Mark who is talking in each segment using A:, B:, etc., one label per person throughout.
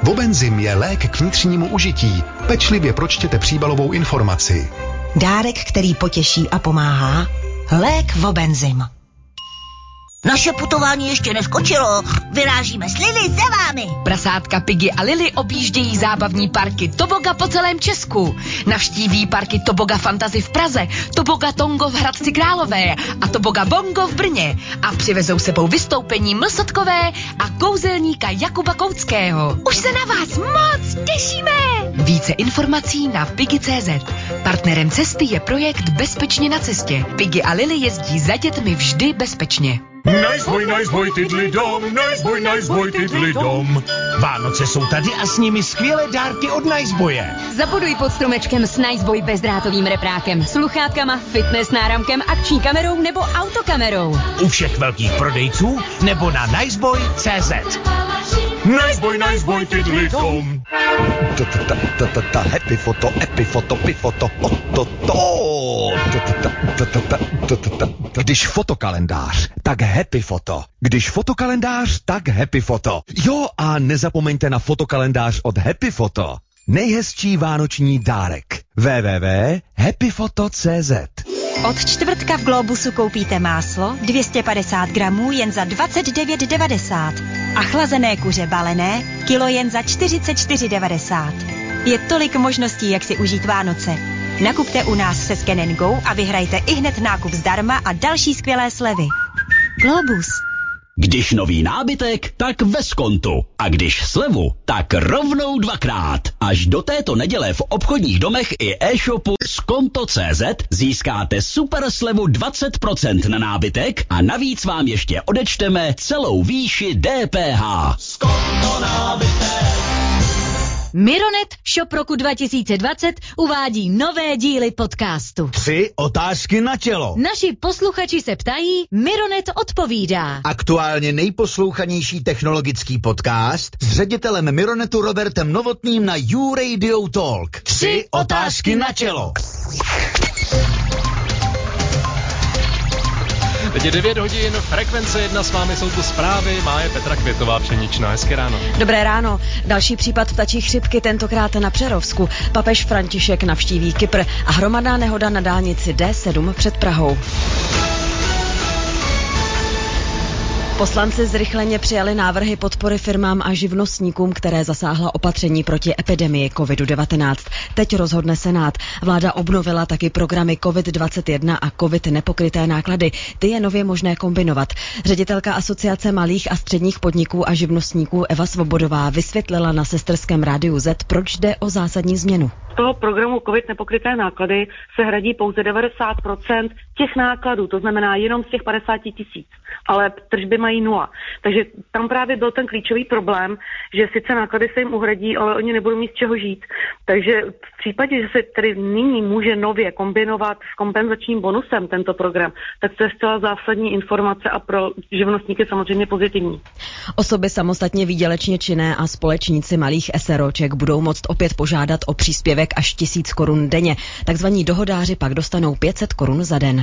A: Vobenzym je lék k vnitřnímu užití. Pečlivě pročtěte příbalovou informaci.
B: Dárek, který potěší a pomáhá. Lék Vobenzym.
C: Naše putování ještě neskočilo. Vyrážíme s Lily za vámi.
D: Prasátka Piggy a Lily objíždějí zábavní parky Toboga po celém Česku. Navštíví parky Toboga Fantasy v Praze, Toboga Tongo v Hradci Králové a Toboga Bongo v Brně. A přivezou sebou vystoupení Mlsotkové a kouzelníka Jakuba Kouckého. Už se na vás moc těšíme! Více informací na Piggy.cz. Partnerem cesty je projekt Bezpečně na cestě. Piggy a Lily jezdí za dětmi vždy bezpečně.
E: Nice boy, tiddly dom, nice boy, tiddly dom. Vánoce jsou tady a s nimi skvělé dárky od Niceboye.
F: Zabuduj pod stromečkem s Niceboy bezdrátovým reprákem, sluchátkama, fitness náramkem, akční kamerou nebo autokamerou.
E: U všech velkých prodejců nebo na niceboy.cz. Nice boy, tiddly dom.
G: Happy foto, pifoto, Když fotokalendář, tak happy foto. Když fotokalendář, tak happy foto. Jo, a nezapomeňte na fotokalendář od Happy Foto. Nejhezčí vánoční dárek. www.happyfoto.cz.
B: Od čtvrtka v Globusu koupíte máslo 250 gramů jen za 29,90 a chlazené kuře balené kilo jen za 44,90. Je tolik možností, jak si užít Vánoce. Nakupte u nás se Scan & Go a vyhrajte ihned nákup zdarma a další skvělé slevy. Globus.
H: Když nový nábytek, tak ve Skontu. A když slevu, tak rovnou dvakrát. Až do této neděle v obchodních domech i e-shopu Skonto.cz získáte super slevu 20% na nábytek a navíc vám ještě odečteme celou výši DPH.
E: Skonto nábytek.
F: Mironet Shop roku 2020 uvádí nové díly podcastu.
E: 3 otázky na tělo.
F: Naši posluchači se ptají, Mironet odpovídá.
I: Aktuálně nejposlouchanější technologický podcast s ředitelem Mironetu Robertem Novotným na You Radio Talk.
E: 3 otázky na tělo.
J: Teď je 9 hodin, Frekvence 1, s vámi jsou tu zprávy, Máje Petra Květová, Pšeničná. Hezké ráno.
K: Dobré ráno. Další případ ptačí chřipky, tentokrát na Přerovsku. Papež František navštíví Kypr a hromadná nehoda na dálnici D7 před Prahou. Poslanci zrychleně přijali návrhy podpory firmám a živnostníkům, které zasáhla opatření proti epidemii COVID-19. Teď rozhodne Senát. Vláda obnovila taky programy COVID-21 a COVID nepokryté náklady. Ty je nově možné kombinovat. Ředitelka Asociace malých a středních podniků a živnostníků Eva Svobodová vysvětlila na sesterském rádiu Z, proč jde o zásadní změnu.
L: Z toho programu COVID nepokryté náklady se hradí pouze 90% těch nákladů, to znamená jenom z těch 50 000, ale tržby mají 0. Takže tam právě byl ten klíčový problém, že sice náklady se jim uhradí, ale oni nebudou mít z čeho žít. Takže v případě, že se tedy nyní může nově kombinovat s kompenzačním bonusem tento program, tak to je zcela zásadní informace a pro živnostníky samozřejmě pozitivní.
K: Osoby samostatně výdělečně činné a společníci malých SROček budou moct opět požádat o příspěvek až 1000 korun denně. Takzvaní dohodáři pak dostanou 500 korun za den.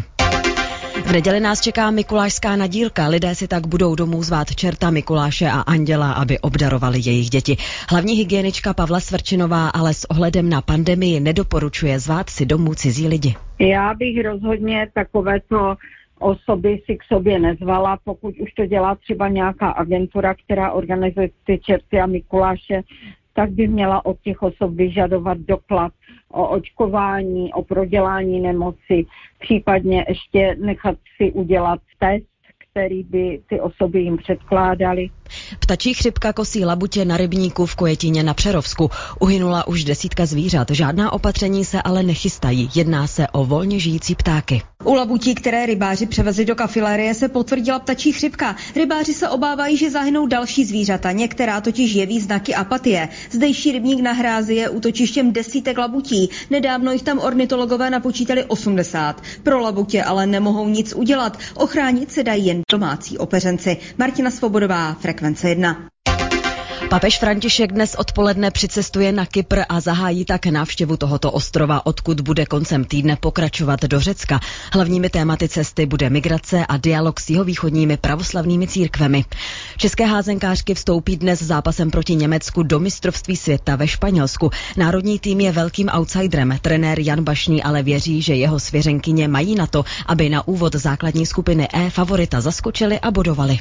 K: V neděli nás čeká mikulášská nadílka. Lidé si tak budou domů zvát čerta, Mikuláše a anděla, aby obdarovali jejich děti. Hlavní hygienička Pavla Svrčinová ale s ohledem na pandemii nedoporučuje zvát si domů cizí lidi.
M: Já bych rozhodně takovéto osoby si k sobě nezvala, pokud už to dělá třeba nějaká agentura, která organizuje ty čerty a Mikuláše, tak by měla od těch osob vyžadovat doklad o očkování, o prodělání nemoci, případně ještě nechat si udělat test, který by ty osoby jim předkládaly.
K: Ptačí chřipka kosí labutě na rybníku v Kojetíně na Přerovsku. Uhynula už 10 zvířat. Žádná opatření se ale nechystají. Jedná se o volně žijící ptáky.
N: U labutí, které rybáři převezli do kafilérie, se potvrdila ptačí chřipka. Rybáři se obávají, že zahynou další zvířata. Některá totiž jeví znaky apatie. Zdejší rybník na Hrázi je útočištěm desítek labutí. Nedávno jich tam ornitologové napočítali 80. Pro labutě ale nemohou nic udělat. Ochránit se dají jen domácí opeřenci. Martina Svobodová, Frekvence 1.
K: Papež František dnes odpoledne přicestuje na Kypr a zahájí tak návštěvu tohoto ostrova, odkud bude koncem týdne pokračovat do Řecka. Hlavními tématy cesty bude migrace a dialog s jihovýchodními pravoslavnými církvemi. České házenkářky vstoupí dnes zápasem proti Německu do mistrovství světa ve Španělsku. Národní tým je velkým outsiderem. Trenér Jan Bašný ale věří, že jeho svěřenkyně mají na to, aby na úvod základní skupiny E favorita zaskočili a bodovali.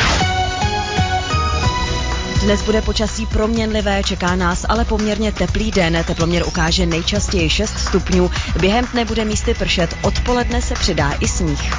K: Dnes bude počasí proměnlivé, čeká nás ale poměrně teplý den. Teploměr ukáže nejčastěji 6 stupňů. Během dne bude místy pršet, odpoledne se přidá i sníh.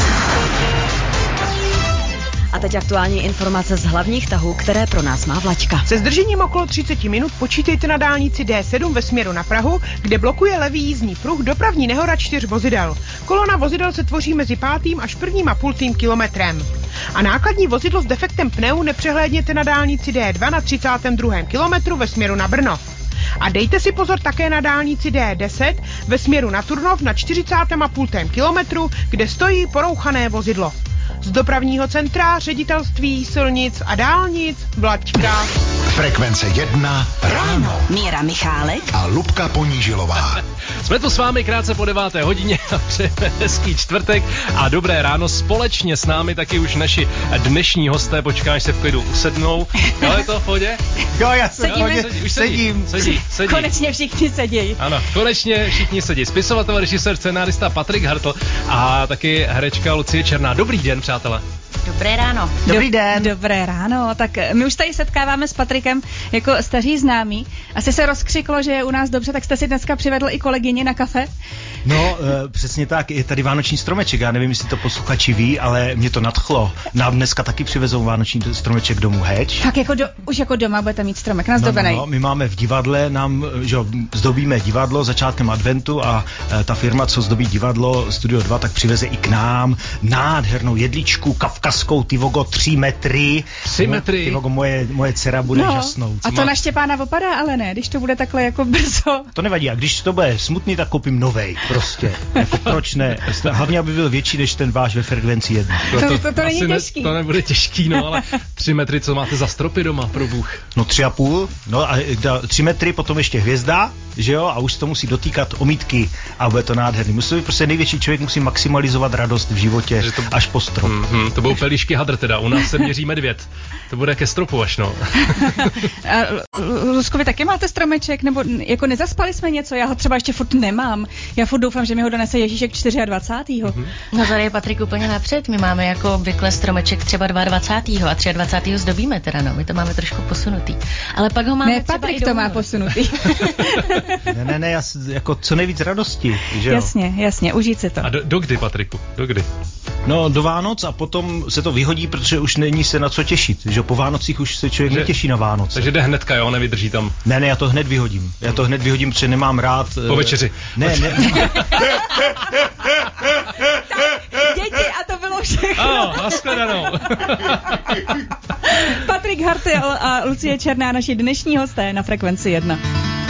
K: A teď aktuální informace z hlavních tahů, které pro nás má Vlaďka.
O: Se zdržením okolo 30 minut počítejte na dálnici D7 ve směru na Prahu, kde blokuje levý jízdní pruh dopravní nehoda 4 vozidel. Kolona vozidel se tvoří mezi 5. až 1,5 kilometrem. A nákladní vozidlo s defektem pneu nepřehlédněte na dálnici D2 na 32. kilometru ve směru na Brno. A dejte si pozor také na dálnici D10 ve směru na Turnov na 40,5 kilometru, kde stojí porouchané vozidlo. Z dopravního centra ředitelství silnic a dálnic Vlaďka.
A: Frekvence 1 ráno.
B: Míra Michálek
A: A Lubka Ponížilová.
J: Jsme tu s vámi krátce po 9. hodině a přejeme hezký čtvrtek a dobré ráno. Společně s námi taky už naši dnešní hosté. Počkám, až se v klidu usednou. Jo, je to v pohodě?
P: Jo, já jsem v pohodě. Sedím.
F: Konečně všichni sedí.
J: Ano, konečně všichni sedí. Spisovatel, režisér, scenárista Patrik Hartl a taky herečka Lucie Černá. Dobrý den, přátelé.
Q: Dobré ráno.
P: Dobrý den.
F: Dobré ráno. Tak my už tady setkáváme s Patrikem jako staří známí. Asi se rozkřiklo, že je u nás dobře, tak jste si dneska přivedl i kolegyni na kafe?
P: No, přesně tak. Je tady vánoční stromeček. Já nevím, jestli to posluchači ví, ale mě to nadchlo. Nám dneska taky přivezou vánoční stromeček domů Heč.
F: Tak už jako doma budete mít stromek nazdobený.
P: No, my máme v divadle, zdobíme divadlo začátkem adventu a ta firma, co zdobí divadlo Studio 2, tak přiveze i k nám nádhernou jedličku kavkazskou, Tyvogo 3 metry.
J: 3 metry?
P: Tyvogo, moje dcera bude žasnout.
F: A to na Štěpána opadá, ale ne, když to bude takhle jako brzo.
P: To nevadí, a když to bude smutný, tak koupím novej, prostě. Jako proč ne? Hlavně, aby byl větší než ten váš ve frekvenci 1.
F: To není těžký.
J: To nebude těžký, no, ale 3 metry, co máte za stropy doma, pro bůh?
P: No 3,5, no a 3 metry, potom ještě hvězda, že jo, a už to musí dotýkat omítky a bude to nádherný. Musí být prostě největší člověk, musí maximalizovat radost v životě až po strop.
J: To budou pelíšky hadr teda, u nás se měří medvěd. To bude ke stropu až, no.
F: Luzko, vy taky máte stromeček, nebo jako nezaspali jsme něco? Já ho třeba ještě furt nemám. Já furt doufám, že mi ho donese Ježíšek 24.
Q: No tady je Patrik úplně napřed. My máme jako obvykle stromeček třeba 22. a 23. zdobíme teda, no. My to máme trošku posunutý. Ale pak ho máme
F: ne,
Q: třeba
F: Patrik to má posunutý.
P: ne, jako co nejvíc radosti, že jo?
F: Jasně, užít si to.
J: A do kdy, Patriku? Do kdy?
P: No, do Vánoc a potom se to vyhodí, protože už není se na co těšit, že po Vánocích už se člověk netěší na Vánoce.
J: Takže jde hnedka, jo, nevydrží tam.
P: Ne, já to hned vyhodím. Protože nemám rád...
J: Po večeři.
P: Ne.
F: Děti, a to bylo všechno.
J: Ano, nashledanou.
F: Patrik Hartl a Lucie Černá, naši dnešní hosté na Frekvenci 1.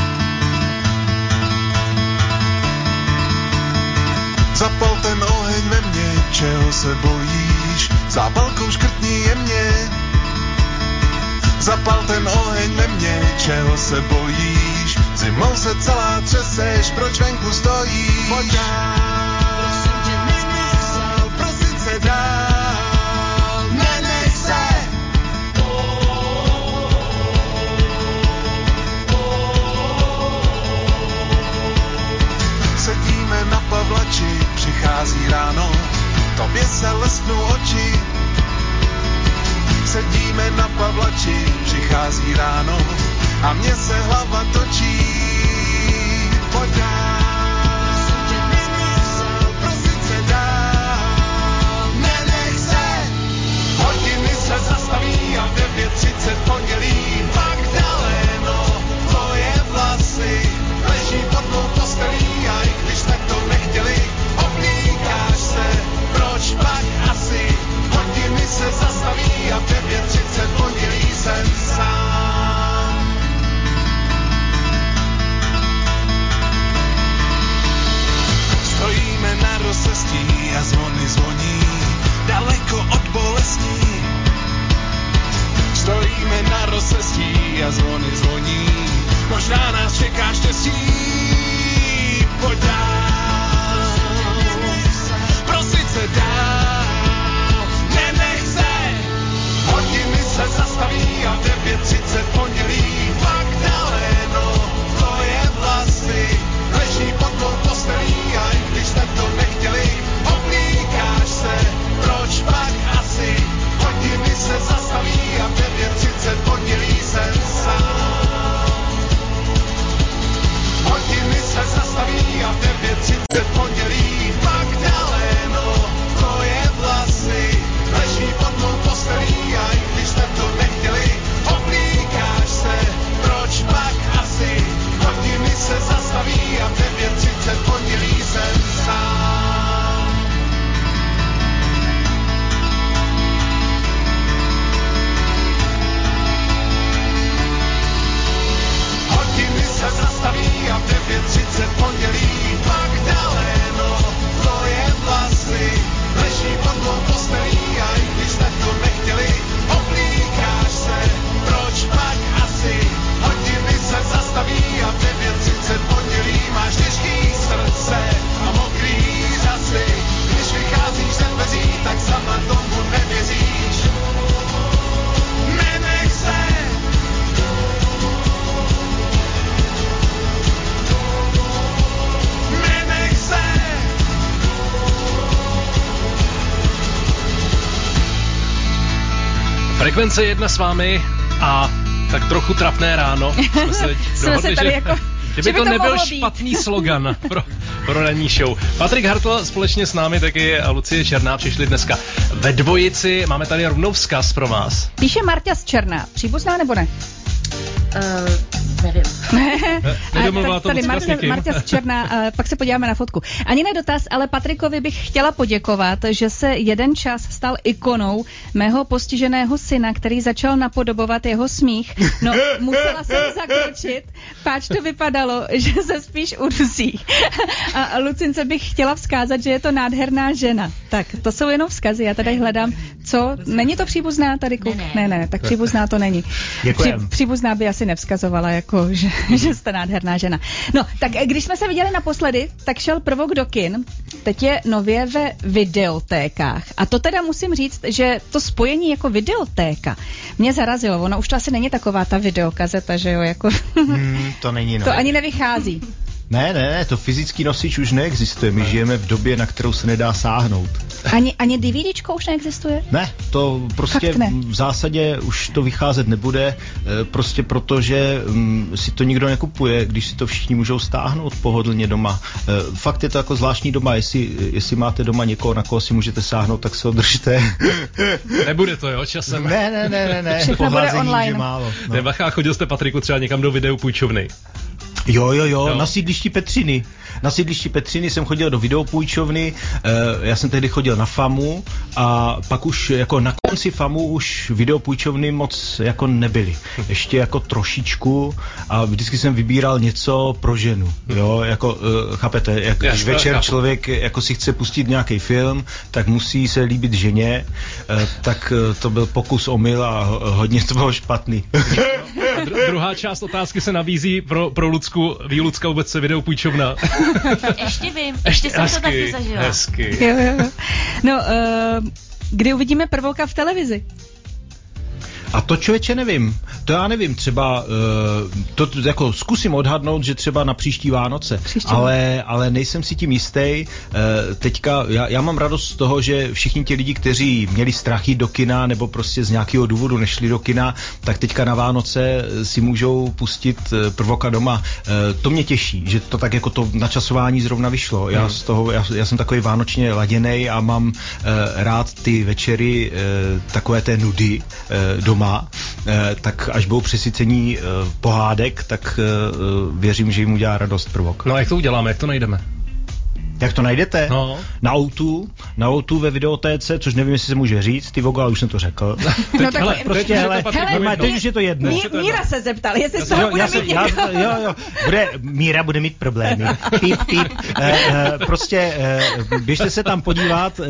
R: Zapal ten oheň ve mně, čeho se bojíš, zápalkou škrtni jemně. Zapal ten oheň ve mně, čeho se bojíš, zimou se celá třeseš, proč venku stojíš. Pojď prosím tě, nenech se, prosit se dál, nenech se. Sedíme na Pavlači, přichází ráno, tobě se lesknou oči. Sedíme na Pavlači, přichází ráno a mně se hlava točí. Pojď
J: Frekvence 1 s vámi a tak trochu trapné ráno.
F: Jsme se tady jako...
J: Kdyby to nebyl špatný slogan pro ranní show. Patrik Hartl společně s námi, taky a Lucie Černá přišli dneska ve dvojici. Máme tady rovnou vzkaz pro vás.
F: Píše Marta z Černá. Příbuzná nebo ne?
Q: Nevím.
F: Tady Marta z Černá, pak se podíváme na fotku. Ani ne dotaz, ale Patrikovi bych chtěla poděkovat, že se jeden čas stal ikonou mého postiženého syna, který začal napodobovat jeho smích. No, musela jsem zakročit, páč to vypadalo, že se spíš udusí. A Lucince bych chtěla vzkázat, že je to nádherná žena. Tak, to jsou jenom vzkazy, já tady hledám, co? Není to příbuzná tady? Ne, tak příbuzná to není. Příbuzná by asi nevzkazovala, jako, že jste nádherná žena. No, tak když jsme se viděli naposledy, tak šel Prvok do kin, teď je nově ve videotékách. A to teda musím říct, že to spojení jako videotéka mě zarazilo. Ono už to asi není taková ta videokazeta, že jo, jako...
P: To není, no.
F: To ani nevychází.
P: Ne, to fyzický nosič už neexistuje. My žijeme v době, na kterou se nedá sáhnout.
F: Ani DVDčko už neexistuje?
P: Ne, to prostě v zásadě už to vycházet nebude, prostě protože si to nikdo nekupuje, když si to všichni můžou stáhnout pohodlně doma. Fakt je to jako zvláštní doma, jestli máte doma někoho, na koho si můžete sáhnout, tak se ho držte.
J: Nebude to, jo, časem?
P: Ne.
F: Všechno bude online.
P: Málo. No.
J: Nebacha, chodil jste, Patriku, třeba někam do videopůjčovny?
P: Jo, na sídlišti Petřiny. Na sídlišti Petřiny jsem chodil do videopůjčovny, já jsem tehdy chodil na FAMu a pak už jako na konci FAMu už videopůjčovny moc jako nebyly. Ještě jako trošičku a vždycky jsem vybíral něco pro ženu, jo, jako chápete, jak když večer člověk jako si chce pustit nějaký film, tak musí se líbit ženě, tak to byl pokus omyl a hodně to bylo špatný.
J: A druhá část otázky se nabízí pro Lucku. Ví Lucka vůbec se videopůjčovna?
Q: Ještě vím, ještě jsem to taky zažila.
J: Hezky.
F: Jo. No, kdy uvidíme Prvoka v televizi?
P: A to člověče nevím. To já nevím, třeba to jako zkusím odhadnout, že třeba na příští Vánoce, ale nejsem si tím jistý. Teďka já mám radost z toho, že všichni ti lidi, kteří měli strach jít do kina nebo prostě z nějakého důvodu nešli do kina, tak teďka na Vánoce si můžou pustit Prvoka doma. To mě těší, že to tak jako to načasování zrovna vyšlo. Já jsem takový vánočně laděnej a mám rád ty večery takové té nudy doma, tak až budou přesycení pohádek, tak věřím, že jim udělá radost Prvok.
J: No a jak to uděláme, jak to najdeme?
P: Jak to najdete?
J: No.
P: Na O2 ve videotéce, což nevím, jestli se může říct, ty vogo, ale už jsem to řekl.
F: No tak
P: teď už je to jedno.
F: Míra se zeptal, jestli z toho bude mít někdo.
P: Jo. Míra bude mít problémy. Píp. Prostě běžte se tam podívat,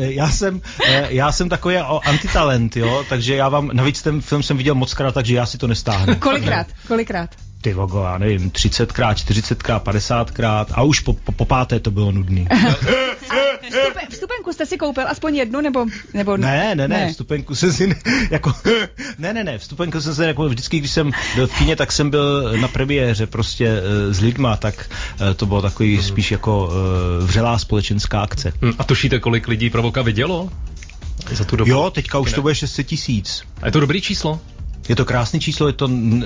P: já jsem takový antitalent, jo, takže já vám, navíc ten film jsem viděl mockrát, takže já si to nestáhnu.
F: Kolikrát?
P: Ty vogo, já nevím, 30krát, 40krát, 50krát a už po páté to bylo nudný.
F: Vstupenku jste si koupil aspoň jednu, nebo
P: Ne, vstupenku jsem si vstupenku jsem si jako vždycky, když jsem byl v kině, tak jsem byl na premiéře prostě s lidma, tak to bylo takový spíš jako vřelá společenská akce.
J: A tušíte, kolik lidí Prvoka vidělo za tu dobu?
P: Jo, teďka už to bude 600 000.
J: A je to dobrý číslo?
P: Je to krásný číslo, je to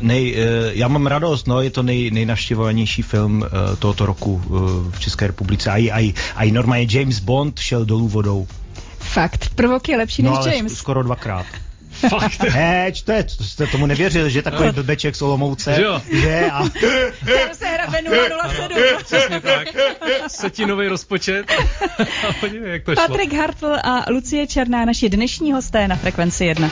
P: já mám radost, je to nejnavštěvovanější film tohoto roku v České republice. A i normálně James Bond šel dolů vodou.
F: Fakt, Prvok je lepší než James.
P: Skoro 2krát.
J: Fakt?
P: Jste tomu nevěřil, že takový blbeček z Olomouce. Že?
F: Tam se hrabe 007.
J: Přesně tak. Setinový rozpočet. Podívej, jak to šlo.
F: Patrik Hartl a Lucie Černá, naši dnešní hosté na Frekvenci 1.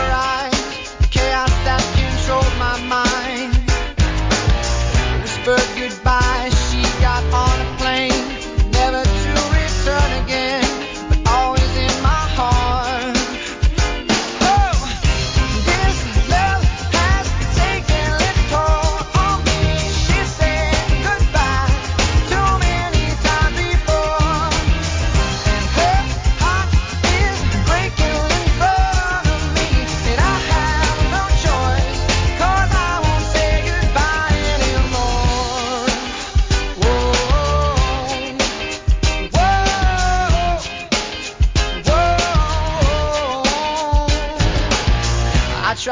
S: Bird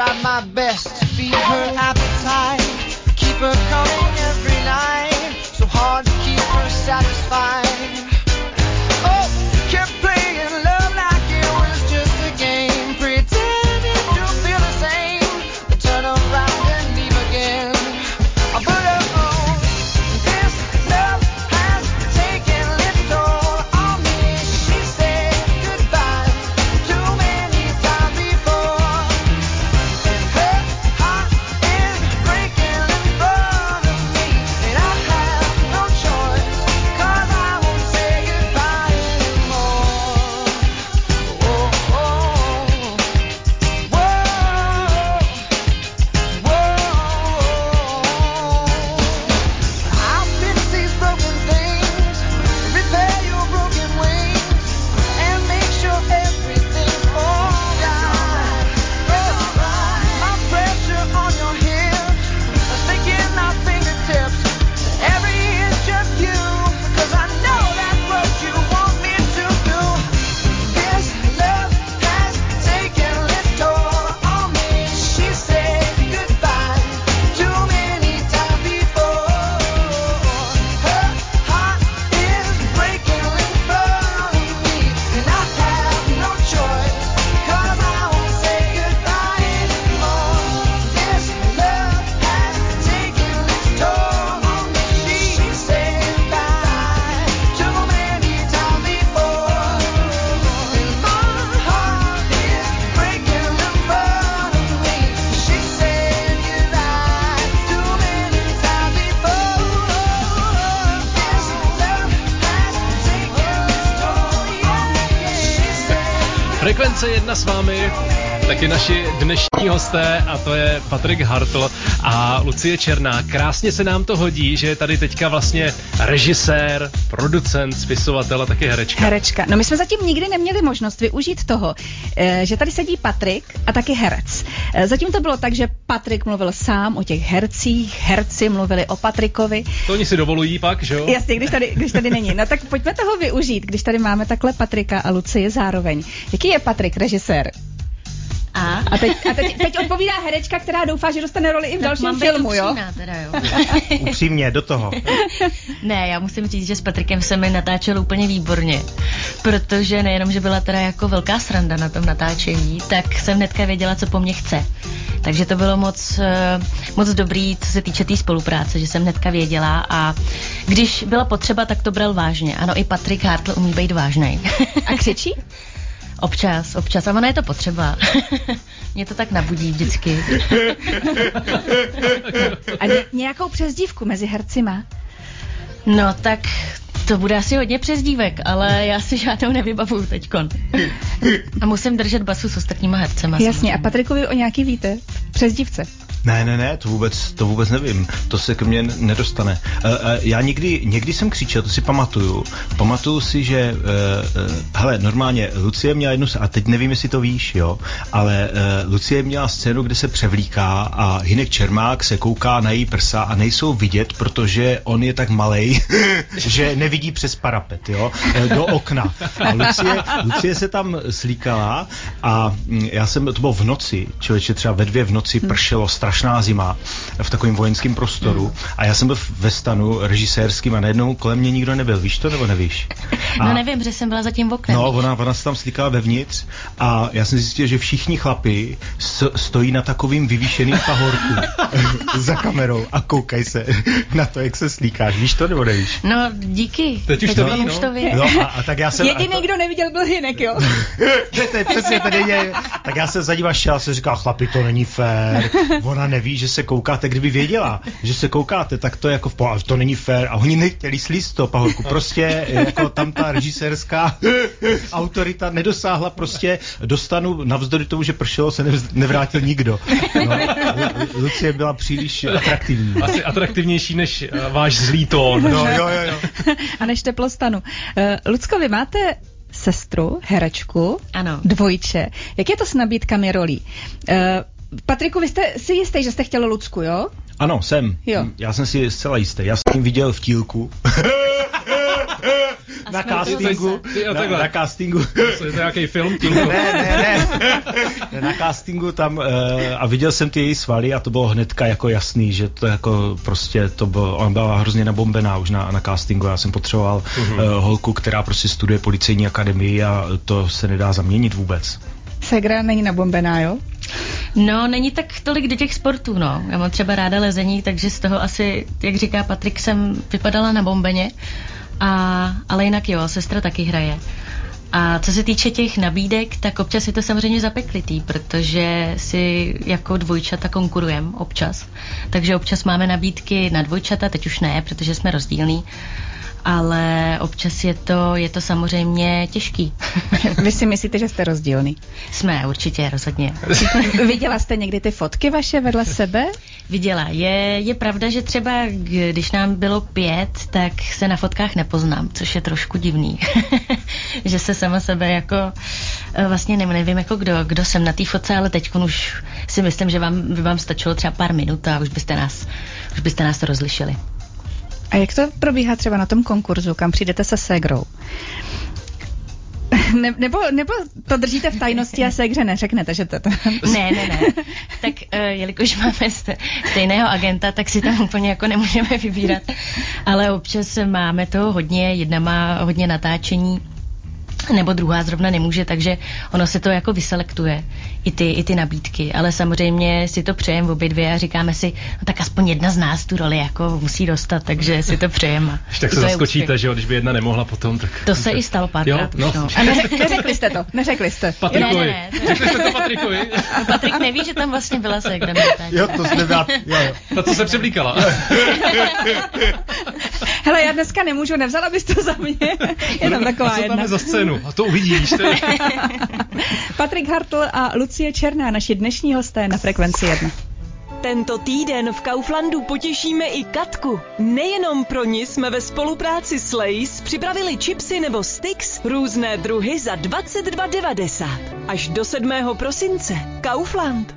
S: try my best to feed her appetite, keep her coming every night, so hard to keep her satisfied. Oh, kept playing love like it was just a game, pretending to feel the same, but turn around and leave again. But oh, this love has taken its toll on me. She said goodbye too many times before, and her heart is breaking in front of me, and I have no choice, 'cause I won't say goodbye anymore. Oh, oh, whoa, I'll fix these broken things, repair your broken wings, and make sure everything's alright. My pressure on your hips, sticking our fingertips, every inch just you, 'cause I know that's what you want me to do. This love has taken its toll on me. She said goodbye too many times before. Her heart is breaking in front of me, and I have no choice, 'cause I won't say goodbye anymore. This love has taken its toll on me. She said goodbye too many times before, and my heart is breaking in front of me. She said goodbye too many times before. This love has taken its toll, yeah. She said
J: Frekvence 1 s vámi, taky naši dnešní hosté, a to je Patrik Hartl a Lucie Černá. Krásně se nám to hodí, že je tady teďka vlastně režisér, producent, spisovatel a taky herečka.
F: Herečka. No my jsme zatím nikdy neměli možnost využít toho, že tady sedí Patrik a taky herec. Zatím to bylo tak, že Patrik mluvil sám o těch hercích, herci mluvili o Patrikovi.
J: To oni si dovolují pak, že jo?
F: Jasně, když tady není. No tak pojďme toho využít, když tady máme takhle Patrika a Lucie zároveň. Jaký je Patrik režisér? A teď odpovídá herečka, která doufá, že dostane roli i v dalším filmu, jo?
Q: Teda, jo.
P: Upřímně, do toho.
Q: Ne, já musím říct, že s Patrikem se mi natáčel úplně výborně, protože nejenom, že byla teda jako velká sranda na tom natáčení, tak jsem hnedka věděla, co po mně chce. Takže to bylo moc dobrý, co se týče té spolupráce, že jsem hnedka věděla, a když byla potřeba, tak to bral vážně. Ano, i Patrik Hartl umí být vážnej.
F: A křičí?
Q: Občas. A ono je to potřeba. Mě to tak nabudí vždycky.
F: A nějakou přezdívku mezi hercima?
Q: No tak to bude asi hodně přezdívek, ale já si žádnou nevybavuju teďkon. A musím držet basu s ostatníma hercema.
F: Jasně,
Q: samozřejmě.
F: a Patrikovi o nějaký víte? Přezdívce?
P: Ne, to vůbec nevím. To se ke mně nedostane. Já někdy jsem křičel, to si pamatuju. Pamatuju si, že hele, normálně Lucie měla jednu, a teď nevím, jestli to víš, jo, ale Lucie měla scénu, kde se převlíká a Hynek Čermák se kouká na její prsa a nejsou vidět, protože on je tak malej, že nevidí přes parapet, jo, do okna. A Lucie se tam slíkala a to bylo v noci, člověče, třeba ve 2 v noci pršelo, strašná zima v takovém vojenském prostoru a já jsem byl ve stanu režisérským a najednou kolem mě nikdo nebyl. Víš to nebo nevíš?
Q: No nevím, že jsem byla za tím oknem.
P: No, ona se tam slíkala vevnitř a já jsem zjistil, že všichni chlapi stojí na takovým vyvýšeným pahorku za kamerou a koukají se na to, jak se slíkáš. Víš to nebo nevíš?
Q: No, díky.
J: Teď už to ví, no.
P: A tak já jsem...
F: Jediný, kdo neviděl, byl Hynek, jo?
P: Přesně, tak já jsem za ním šel a jsem říkal, chlapi, to není fér. Ona neví, že se koukáte, kdyby věděla, že se koukáte, tak to je jako to není fér. A oni nechtěli slízt z toho pahorku. Prostě jako tam ta režisérská autorita nedosáhla prostě do stanu, navzdory tomu, že pršelo, se nevrátil nikdo. No, Lucie byla příliš atraktivní.
J: Asi atraktivnější než váš zlý tón.
P: No, jo.
F: A než teplo stanu. Lucko, vy máte sestru, herečku,
Q: ano.
F: Dvojče. Jak je to s nabídkami rolí? Patriku, vy jste si jistý, že jste chtěl Lucku, jo?
P: Ano, jsem.
F: Jo.
P: Já jsem si zcela jistý. Já jsem viděl v Tílku. na castingu. Na castingu.
J: Je to nějaký film?
P: Ne. Na castingu tam a viděl jsem ty její svaly a to bylo hnedka jako jasný, že to jako prostě to bylo, ona byla hrozně nabombená už na castingu. Já jsem potřeboval holku, která prostě studuje policejní akademii a to se nedá zaměnit vůbec.
F: Segra není nabombená, jo?
Q: No, není tak tolik do těch sportů, no. Já mám třeba ráda lezení, takže z toho asi, jak říká Patrik, jsem vypadala na bombeně. Ale jinak jo, sestra taky hraje. A co se týče těch nabídek, tak občas je to samozřejmě zapeklitý, protože si jako dvojčata konkurujeme občas. Takže občas máme nabídky na dvojčata, teď už ne, protože jsme rozdílní. Ale občas je to samozřejmě těžký.
F: Vy si myslíte, že jste rozdílný?
Q: Jsme, určitě, rozhodně.
F: Viděla jste někdy ty fotky vaše vedle sebe?
Q: Viděla. Je pravda, že třeba když nám bylo 5, tak se na fotkách nepoznám, což je trošku divný. Že se sama sebe jako vlastně nevím jako kdo jsem na té fotce, ale teď už si myslím, že by vám stačilo třeba pár minut a už byste nás rozlišili.
F: A jak to probíhá třeba na tom konkurzu, kam přijdete se ségrou? Nebo to držíte v tajnosti a ségře neřeknete, že to...
Q: Ne. Tak jelikož máme stejného agenta, tak si tam úplně jako nemůžeme vybírat. Ale občas máme toho hodně, jedna má hodně natáčení, nebo druhá zrovna nemůže, takže ono se to jako vyselektuje, i ty nabídky, ale samozřejmě si to přejeme obě dvě a říkáme si, no tak aspoň jedna z nás tu roli jako musí dostat, takže si to přejeme.
J: Tak se zaskočíte, že jo, když by jedna nemohla potom, tak...
Q: To se i stalo párkrát už, no.
F: A neřekli jste.
J: Patrikovi.
Q: Ne.
J: Řekli jste to Patrikovi?
Q: No, Patrik neví, že tam vlastně byla ségra.
P: Jo, to jste byla, jo.
J: Na co se převlíkala?
F: Hele, já dneska nemůžu, nevzala bys to za mě. Je tam taková jedna.
J: Tam je za scénu? A to uvidíš.
F: Patrik Hartl a Lucie Černá, naši dnešní hosté na Frekvenci 1.
T: Tento týden v Kauflandu potěšíme i Katku. Nejenom pro ní jsme ve spolupráci s Lay's připravili chipsy nebo sticks různé druhy za 22,90. Až do 7. prosince. Kaufland.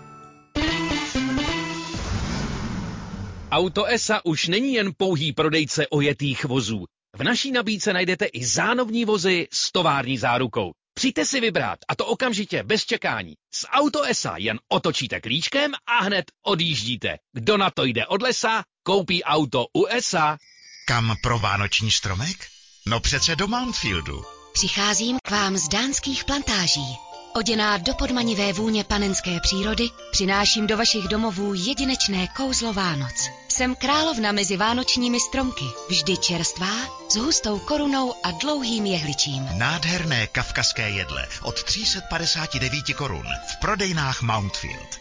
U: Auto ESA už není jen pouhý prodejce ojetých vozů. V naší nabídce najdete i zánovní vozy s tovární zárukou. Přijďte si vybrat, a to okamžitě, bez čekání. S Auto ESA jen otočíte klíčkem a hned odjíždíte. Kdo na to jde od lesa, koupí auto u ESA.
V: Kam pro vánoční stromek? No přece do Mountfieldu.
W: Přicházím k vám z dánských plantáží. Oděná do podmanivé vůně panenské přírody přináším do vašich domovů jedinečné kouzlo Vánoc. Jsem královna mezi vánočními stromky, vždy čerstvá, s hustou korunou a dlouhým jehličím.
V: Nádherné kavkazské jedle od 359 korun v prodejnách Mountfield.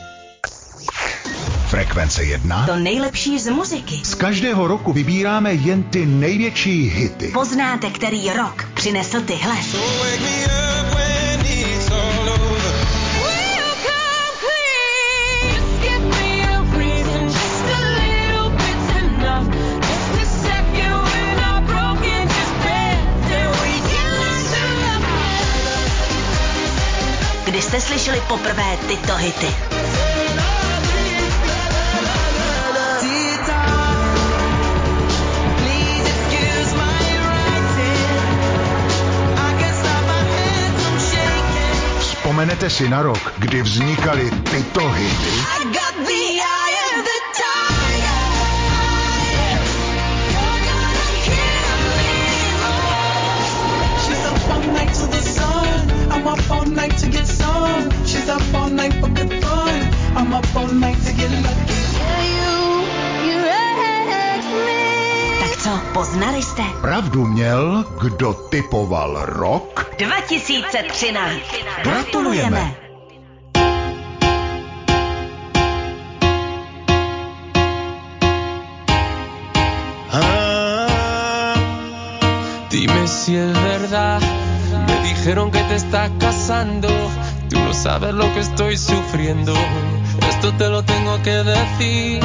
V: Frekvence 1.
B: To nejlepší z muziky.
A: Z každého roku vybíráme jen ty největší hity.
B: Poznáte, který rok přinesl tyhle. Kdy jste slyšeli poprvé tyto hity?
A: Vzpomenete si na rok, kdy vznikaly tyto hity?
B: Tak co, poznali jste?
A: Pravdu měl, kdo typoval rok?
B: 2013.
A: Gratulujeme.
X: Dime si es verdad, me dijeron que te estás casando, tú no sabes lo que estoy sufriendo, esto te lo tengo que decir.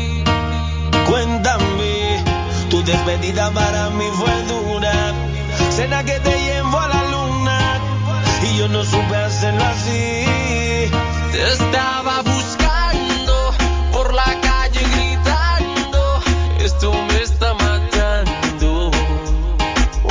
Y: Cuéntame, tu despedida para mí fue dura, cena que te llevo a la luna, y yo no supe hacerlo así.
X: Te estaba buscando por la calle gritando, esto me está matando.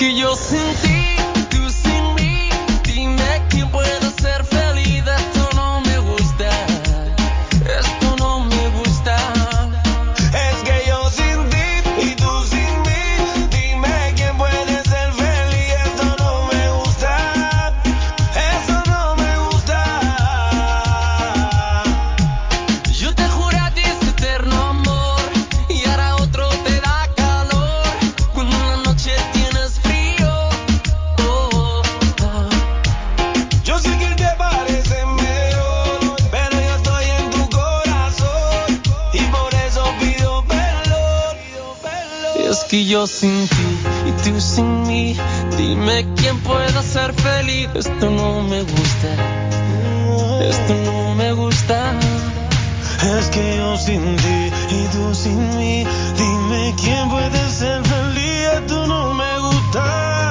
X: que yo sin ti, tú sin mí, dime quién puede ser feliz. Esto no me gusta, esto no me gusta.
Y: Es que yo sin ti y tú sin mí, dime quién puede ser feliz. Esto no me gusta, eso no me gusta.
X: Yo te juré a ti este eterno amor y ahora otro te da calor cuando una noche tienes frío.
Y: Yo sé que te parece mejor, pero yo estoy en tu corazón y por eso pido perdón.
X: Y es que yo sin ti y tú sin mí, dime quién puede ser feliz. Esto no me gusta, esto no me gusta.
Y: Es que yo sin ti y tú sin mí, dime quién puede ser feliz. Esto no me gusta.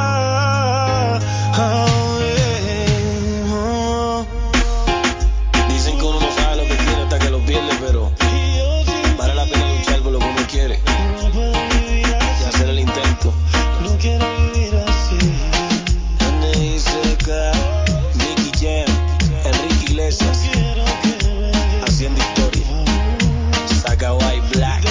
C: Dicen que uno no sabe lo que quiere hasta que lo pierde, pero vale la pena luchar por lo que uno quiere y hacer el intento.
Y: No quiero vivir así.
C: NICK, Nicky Jam, Enrique Iglesias, haciendo historia. Saga White Black.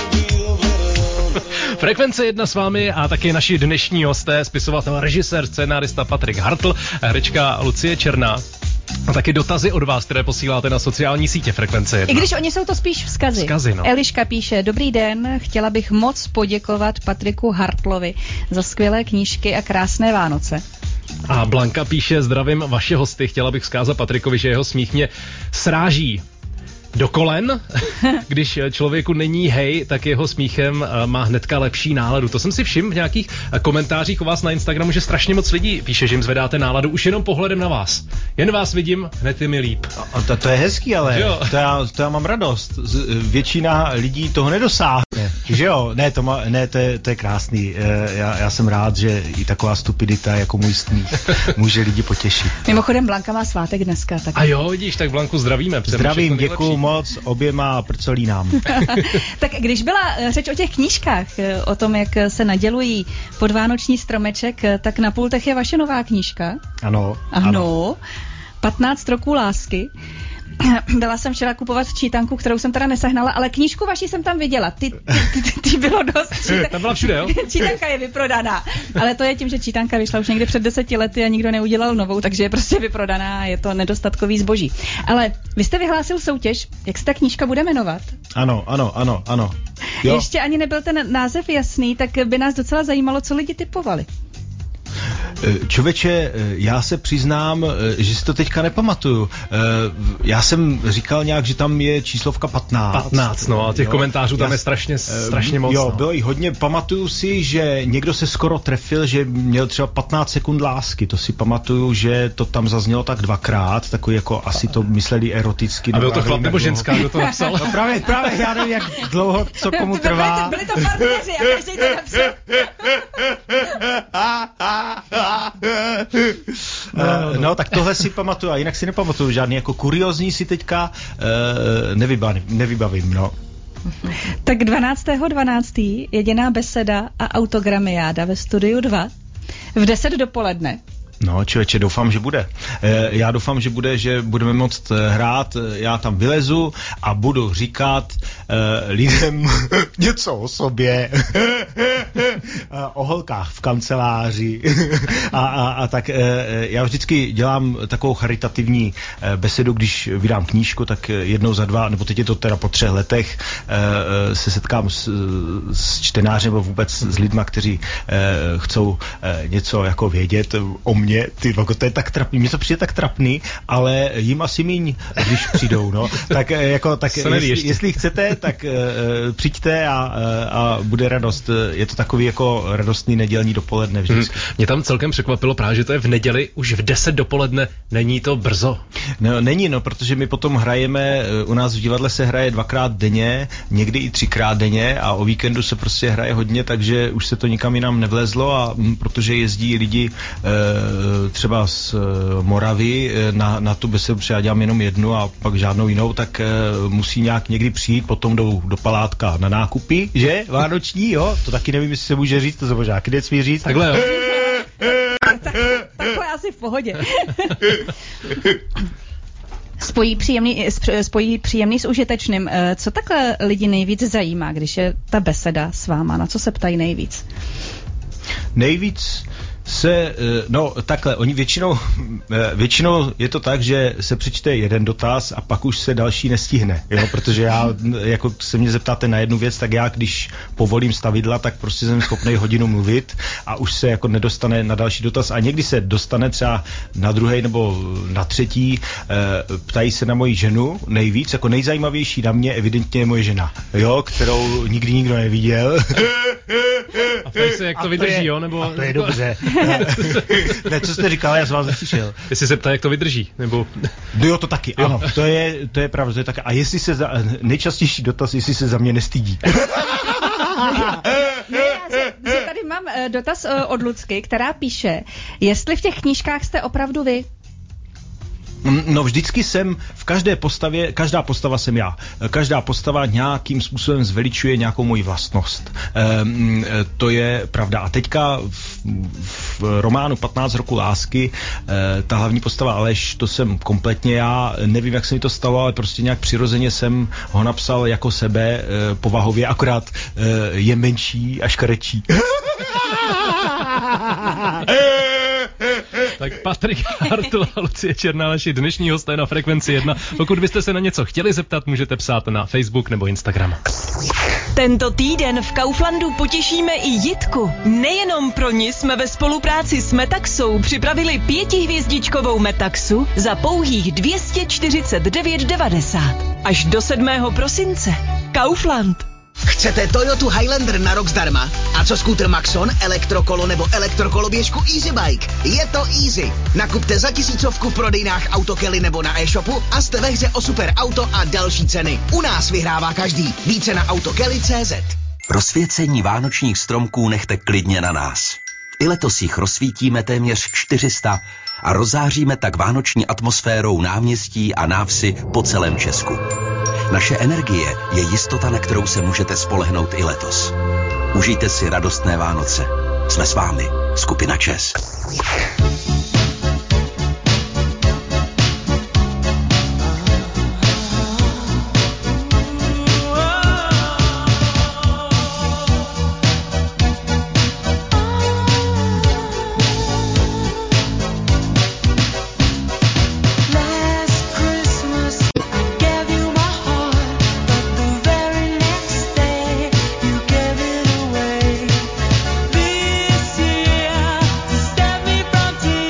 J: Frekvence 1 s vámi a taky naši dnešní hosté, spisovatel, režisér, scénárista Patrik Hartl, herečka Lucie Černá. A taky dotazy od vás, které posíláte na sociální sítě Frekvence 1.
F: I když oni jsou to spíš vzkazy.
J: Vzkazy, no.
F: Eliška píše, dobrý den, chtěla bych moc poděkovat Patriku Hartlovi za skvělé knížky a krásné Vánoce.
J: A Blanka píše, zdravím vaše hosty, chtěla bych vzkázat Patrikovi, že jeho smích mě sráží do kolen. Když člověku není hej, tak jeho smíchem má hnedka lepší náladu. To jsem si všiml v nějakých komentářích u vás na Instagramu, že strašně moc lidí píše, že jim zvedáte náladu už jenom pohledem na vás. Jen vás vidím, hned je mi líp.
P: A to je hezký, ale to já mám radost. Většina lidí toho nedosáhne. Že jo? Ne, to je krásný. Já jsem rád, že i taková stupidita jako můj smích může lidi potěšit.
F: Mimochodem Blanka má svátek dneska. Tak...
J: A jo, vidíš, tak Blanku zdravíme.
P: Zdravím, děkuju moc oběma prcolínám.
F: Tak když byla řeč o těch knížkách, o tom, jak se nadělují podvánoční stromeček, tak na pultech je vaše nová knížka.
P: Ano.
F: 15 roků lásky. Byla jsem včera kupovat čítanku, kterou jsem teda nesehnala, ale knížku vaši jsem tam viděla. Ty bylo dost.
J: Ta byla všude, jo?
F: Čítanka je vyprodaná. Ale to je tím, že čítanka vyšla už někdy před 10 lety a nikdo neudělal novou, takže je prostě vyprodaná a je to nedostatkový zboží. Ale vy jste vyhlásil soutěž, jak se ta knížka bude jmenovat?
P: Ano. Jo.
F: Ještě ani nebyl ten název jasný, tak by nás docela zajímalo, co lidi tipovali.
P: Člověče, já se přiznám, že si to teďka nepamatuju. Já jsem říkal nějak, že tam je číslovka 15.
J: 15, no a těch komentářů tam je strašně moc.
P: Jo, bylo jich hodně. Pamatuju si, že někdo se skoro trefil, že měl třeba 15 sekund lásky. To si pamatuju, že to tam zaznělo tak dvakrát, takový jako asi to mysleli eroticky.
J: A byl to chlap nebo ženská, kdo to napsal?
P: No právě, já nevím, jak dlouho, co komu trvá.
F: Byli to partneři a každý to napsal.
P: No, tak tohle si pamatuju, a jinak si nepamatuju žádný jako kuriozní si teďka nevybavím, no.
F: Tak 12.12. jediná beseda a autogramiáda ve Studiu 2 v 10 dopoledne.
P: No, člověče, doufám, že bude. Já doufám, že bude, že budeme moct hrát, já tam vylezu a budu říkat lidem něco o sobě, o holkách v kanceláři a tak já vždycky dělám takovou charitativní besedu, když vydám knížku, tak jednou za 2, nebo teď je to teda po 3 letech, se setkám s čtenářem nebo vůbec s lidma, kteří chcou něco jako vědět o mně. To je tak trapný, mně to přijde tak trapný, ale jim asi míň, když přijdou, no. Tak jestli chcete, tak přijďte a bude radost. Je to takový jako radostný nedělní dopoledne vždycky.
J: Mě tam celkem překvapilo právě, že to je v neděli, už v 10 dopoledne, není to brzo?
P: No, není, protože my potom hrajeme, u nás v divadle se hraje 2krát denně, někdy i 3krát denně a o víkendu se prostě hraje hodně, takže už se to nikam jinam nevlezlo a protože jezdí lidi třeba z Moravy na tu besedu, protože já dělám jenom jednu a pak žádnou jinou, tak musí nějak někdy přijít, potom jdou do Palátka na nákupy, že? Vánoční, jo? To taky nevím, jestli se může říct, to se možná nesmí říct.
J: Takhle, jo.
F: Takhle asi v pohodě. Spojí příjemný s užitečným. Co takhle lidi nejvíc zajímá, když je ta beseda s váma? Na co se ptají nejvíc?
P: Nejvíc se, no takhle, oni většinou je to tak, že se přečte jeden dotaz a pak už se další nestihne, jo, protože já, jako se mě zeptáte na jednu věc, tak já, když povolím stavidla, tak prostě jsem schopný hodinu mluvit a už se jako nedostane na další dotaz a někdy se dostane třeba na druhý nebo na třetí, ptají se na moji ženu nejvíc, jako nejzajímavější na mě evidentně je moje žena, jo, kterou nikdy nikdo neviděl.
J: A ptají se, jak to vydrží, jo, nebo...
P: A to je dobře. Ne, co jste říkal, já jsem vás neslyšel.
J: Jestli se ptá, jak to vydrží, nebo...
P: No jo, to taky, ano, to je pravda, to je taky. A jestli se nejčastější dotaz, jestli se za mě nestydí.
F: Já tady mám dotaz od Lucky, která píše, jestli v těch knížkách jste opravdu vy.
P: No vždycky jsem v každé postavě, každá postava jsem já. Každá postava nějakým způsobem zveličuje nějakou moji vlastnost. To je pravda. A teďka v románu 15 roku lásky ta hlavní postava Aleš, to jsem kompletně já. Nevím, jak se mi to stalo, ale prostě nějak přirozeně jsem ho napsal jako sebe povahově, akorát je menší a škarečí.
J: Tak Patrik Hartl a Lucie Černá, naši dnešní hosté na Frekvenci 1. Pokud byste se na něco chtěli zeptat, můžete psát na Facebook nebo Instagram.
T: Tento týden v Kauflandu potěšíme i Jitku. Nejenom pro ní jsme ve spolupráci s Metaxou připravili 5hvězdičkovou Metaxu za pouhých 249,90. Až do 7. prosince. Kaufland.
D: Chcete Toyotu Highlander na rok zdarma? A co skútr Maxon, elektrokolo nebo elektrokoloběžku Easy Bike? Je to easy. Nakupte za 1000 v prodejnách Autokely nebo na e-shopu a jste ve hře o super auto a další ceny. U nás vyhrává každý. Více na autokely.cz.
E: Rozsvěcení vánočních stromků nechte klidně na nás. I letos jich rozsvítíme téměř 400 a rozzáříme tak vánoční atmosférou náměstí a návsi po celém Česku. Naše energie je jistota, na kterou se můžete spolehnout i letos. Užijte si radostné Vánoce. Jsme s vámi. Skupina ČES.
Y: This year, step me from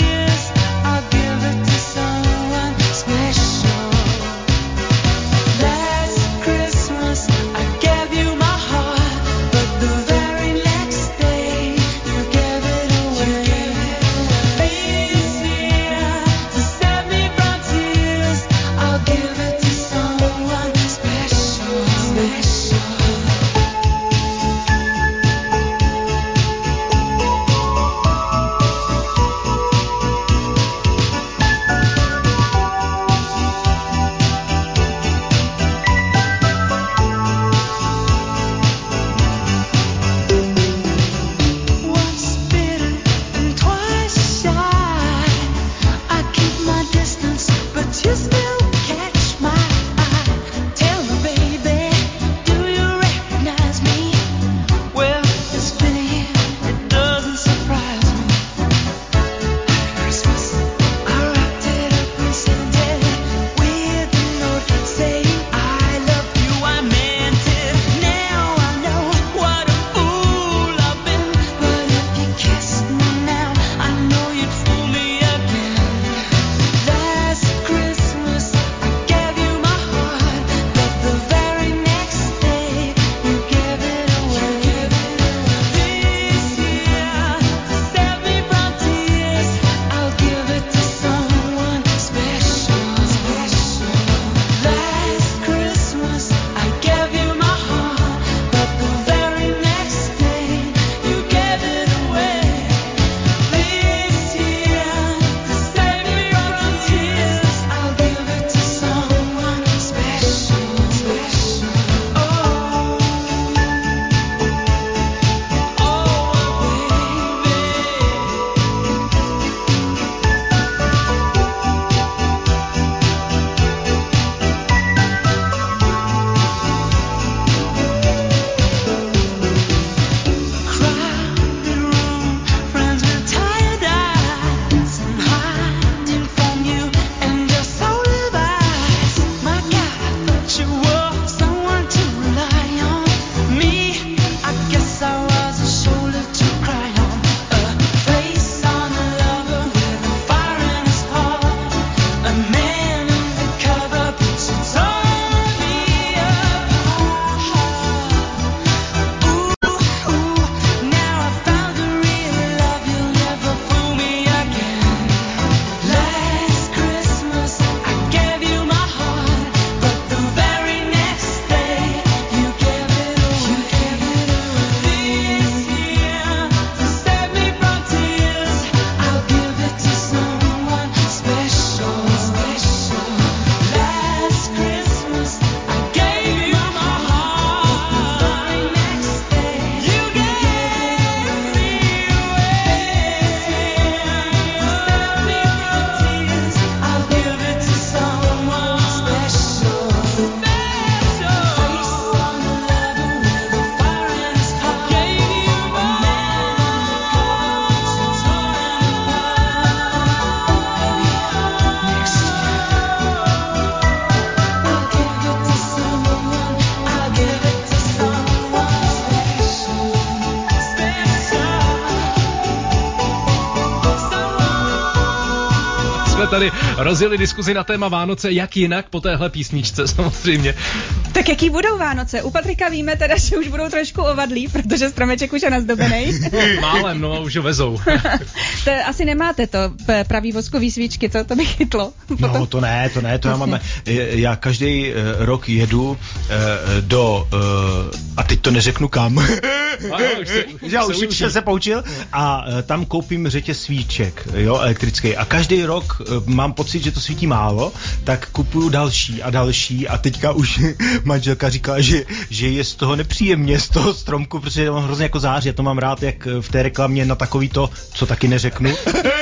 J: jsme tady rozjeli diskuzi na téma Vánoce, jak jinak po téhle písničce samozřejmě.
F: Tak jaký budou Vánoce? U Patrika víme teda, že už budou trošku ovadlí, protože stromeček už je nazdobený.
J: Málem, no, už ho vezou.
F: To asi nemáte to pravý voskový svíčky, to by chytlo.
P: Potom... No to ne, to já máme. Já každý rok jedu do, a teď to neřeknu kam. Už jsem se poučil a tam koupím řetěz svíček, jo, elektrický. A každý rok mám pocit, že to svítí málo, tak kupuju další a teďka už manželka říká, že je z toho nepříjemně, z toho stromku, protože on hrozně jako září. Já to mám rád, jak v té reklamě na takový to, co taky neřeknu.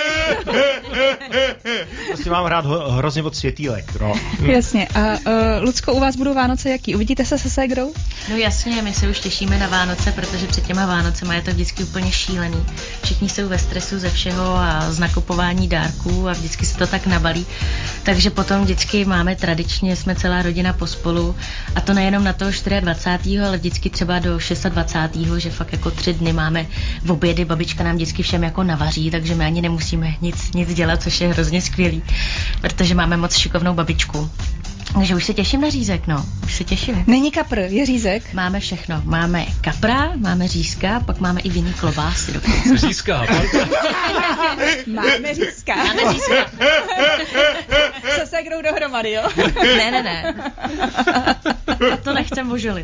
P: Prostě mám rád hrozně od světýlek, no.
F: Jasně. A Lucko, u vás budou Vánoce jaký? Uvidíte se se ségrou?
Q: No jasně, my se už těšíme na Vánoce, protože před těma Vánocema je to vždycky úplně šílený. Všichni jsou ve stresu ze všeho a z nakupování dárků a vždycky se to tak nabalí. Takže potom vždycky máme tradičně, jsme celá rodina pospolu a to nejenom na toho 24., ale vždycky třeba do 26., že fakt jako 3 dny máme v obědy, babička nám vždycky všem jako navaří, takže my ani nemusíme nic dělat, což je hrozně skvělý, protože máme moc šikovnou babičku. Takže už se těším na řízek, no. Už se těším.
F: Není kapr, je řízek?
Q: Máme všechno. Máme kapra, máme řízka, pak máme i vinný klobásy.
J: Řízka.
F: Máme řízka.
Q: Máme řízka.
F: Se ségrou dohromady, jo?
Q: Ne. To nechcem božolit.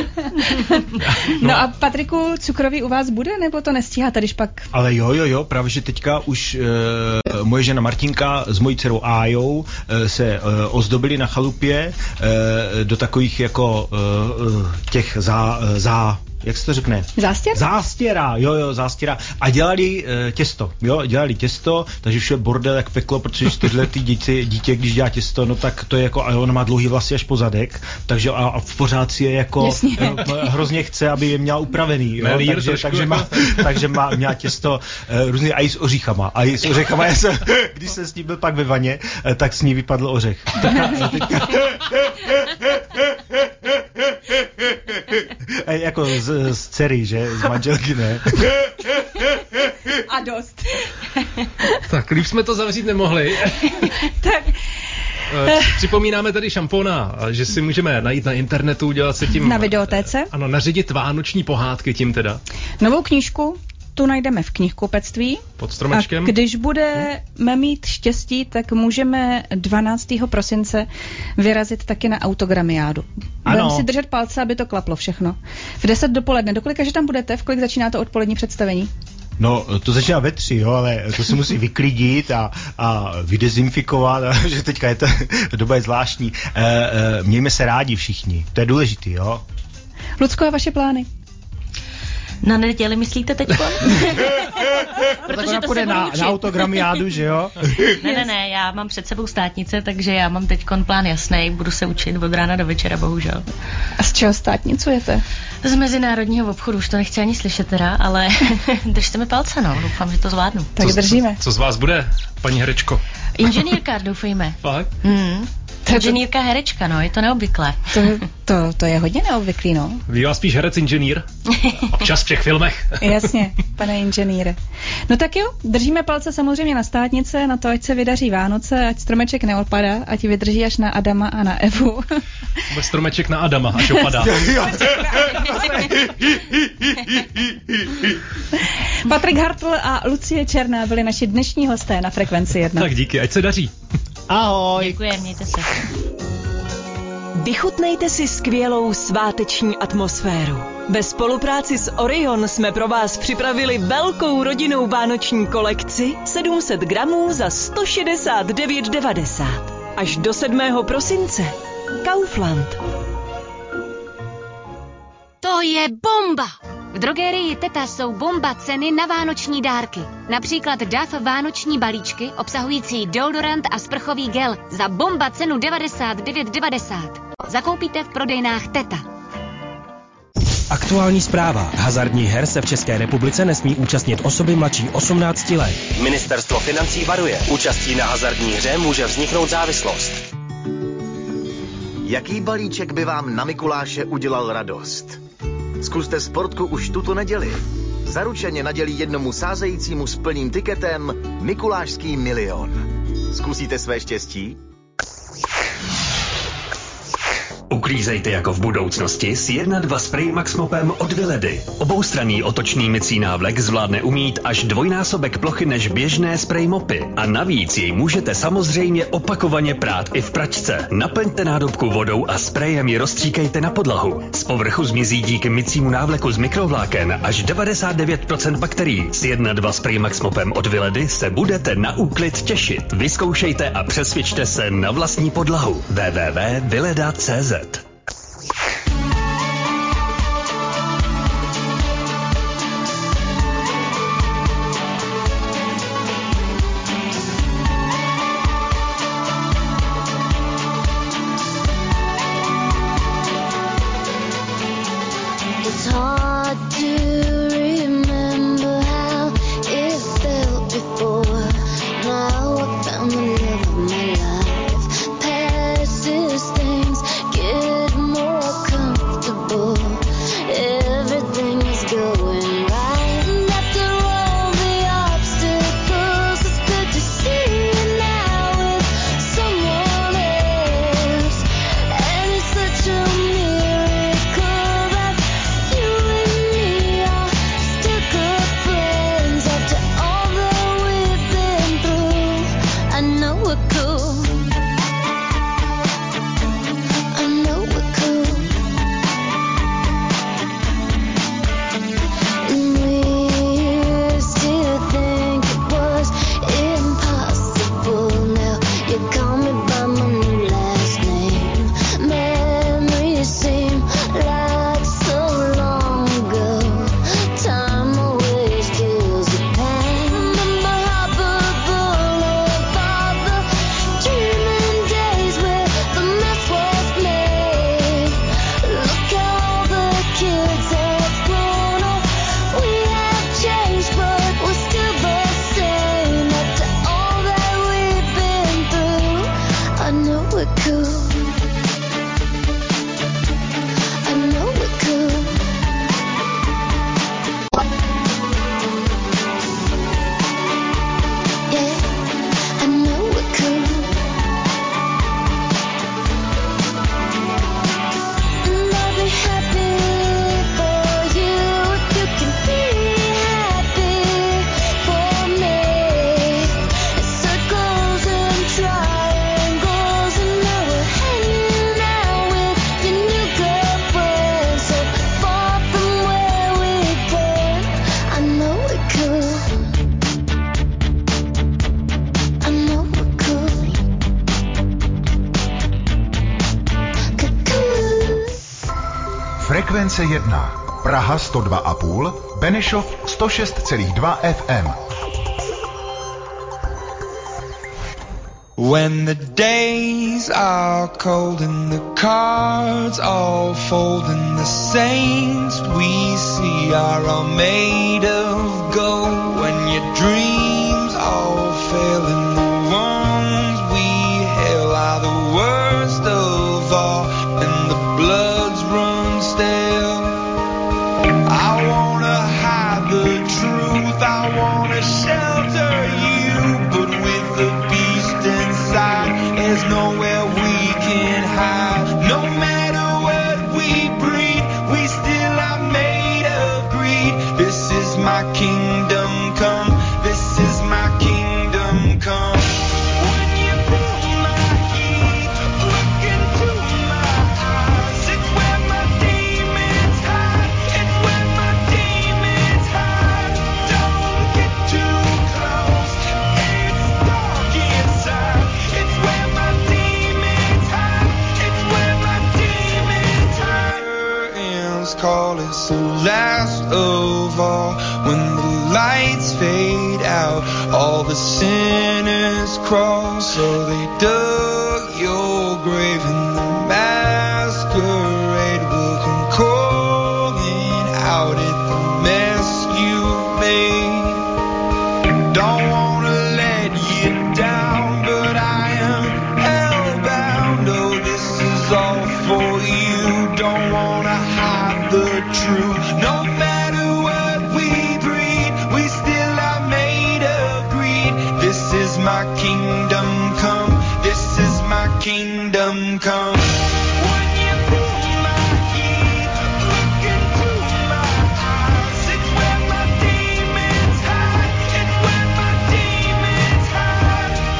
F: No a Patriku, cukroví u vás bude, nebo to nestíháte, když pak?
P: Ale jo, právě že teďka už moje žena Martinka s mojí dcerou Ájou se ozdobili na chalupě do takových jako těch jak se to řekne?
F: Zástěr?
P: Zástěra, jo, zástěra. A dělali těsto, takže vše bordel jak peklo, protože 4letý dítě, když dělá těsto, no tak to je jako, a on má dlouhý vlasy až po zadek, takže a v pořád si je jako hrozně chce, aby je měla upravený, jo, takže měla těsto různý, a i s oříchama. Když jsem s ním byl pak ve vaně, tak s ní vypadl ořech. Jako z dcery, že? Z manželky, ne?
F: A dost.
J: Tak, líp jsme to zavřít nemohli.
F: Tak.
J: Připomínáme tady šampóna, že si můžeme najít na internetu, dělat se tím...
F: Na videotéce?
J: Ano, naředit vánoční pohádky tím teda.
F: Novou knížku tu najdeme v knihkupectví.
J: Pod stromečkem.
F: A když budeme mít štěstí, tak můžeme 12. prosince vyrazit taky na autogramiádu. Budeme si držet palce, aby to klaplo všechno. V 10 dopoledne. Do kolika, že tam budete? V kolik začíná to odpolední představení?
P: No, to začíná ve 3, jo, ale to se musí vyklidit a vydezinfikovat, že teďka je doba je zvláštní. Mějme se rádi všichni, to je důležitý, jo.
F: Lucko, a vaše plány?
Q: Na neděli myslíte teďko?
P: Protože to půjde na autogramiádu, že jo?
Q: Ne, já mám před sebou státnice, takže já mám teďkon plán jasný, budu se učit od rána do večera, bohužel.
F: A z čeho státnicujete?
Q: Z mezinárodního obchodu, už to nechci ani slyšet teda, ale držte mi palce, no, doufám, že to zvládnu.
F: Tak držíme.
J: Co z vás bude, paní herečko?
Q: Inženýrka, doufejme.
J: Fakt?
Q: Inženýrka herečka, no, je to neobvyklé.
F: To je hodně neobvyklý, no.
J: Bývá spíš herec inženýr? Občas v těch filmech.
F: Jasně, pane inženýre. No tak jo, držíme palce samozřejmě na státnice, na to, ať se vydaří Vánoce, ať stromeček neopadá, ať vydrží až na Adama a na Evu.
J: Bez stromeček na Adama, až opadá.
F: Patrik Hartl a Lucie Černá byli naši dnešní hosté na Frekvenci 1.
J: Tak díky, ať se daří.
P: Ahoj.
Q: Děkujem, mějte se.
T: Vychutnejte si skvělou sváteční atmosféru. Ve spolupráci s Orion jsme pro vás připravili velkou rodinnou vánoční kolekci 700 gramů za 169,90. Až do 7. prosince. Kaufland.
W: To je bomba! V drogerii Teta jsou bomba ceny na vánoční dárky. Například DAF vánoční balíčky obsahující deodorant a sprchový gel za bomba cenu 99,90. Zakoupíte v prodejnách Teta.
G: Aktuální zpráva. Hazardních her se v České republice nesmí účastnit osoby mladší 18 let.
H: Ministerstvo financí varuje. Účastí na hazardní hře může vzniknout závislost.
I: Jaký balíček by vám na Mikuláše udělal radost? Zkuste Sportku už tuto neděli. Zaručeně nadělí jednomu sázejícímu s plným tiketem Mikulášský milion. Zkusíte své štěstí?
K: Uklízejte jako v budoucnosti s 1-2 spray Max Mopem od Viledy. Oboustranný otočný mycí návlek zvládne umýt až dvojnásobek plochy než běžné spray mopy. A navíc jej můžete samozřejmě opakovaně prát i v pračce. Naplňte nádobku vodou a sprayem ji rozstříkejte na podlahu. Z povrchu zmizí díky mycímu návleku z mikrovláken až 99% bakterií. S 1-2 spray Max Mopem od Viledy se budete na úklid těšit. Vyzkoušejte a přesvědčte se na vlastní podlahu. www.vileda.cz.
A: Frekvence 1. Praha 102,5, Benešov 106,2 FM.
X: When the days are cold and the cards all fold and the saints we see are all made of gold, when your dreams all fail and the ones we hail are the worst of all and the bloods run stale. I wanna hide the truth, I wanna shelter you, but with the beast inside, there's nowhere we can hide. No matter what we breed, we still are made of greed. This is my kingdom come, this is my kingdom come. When you pull my heat, look into my eyes, it's where my demons hide, it's where my demons hide. Don't get too close, it's dark inside, it's where my demons hide, it's where my demons hide. Curtains call, it's the last of all. When the lights fade out, all the sinners crawl, so they dug your grave and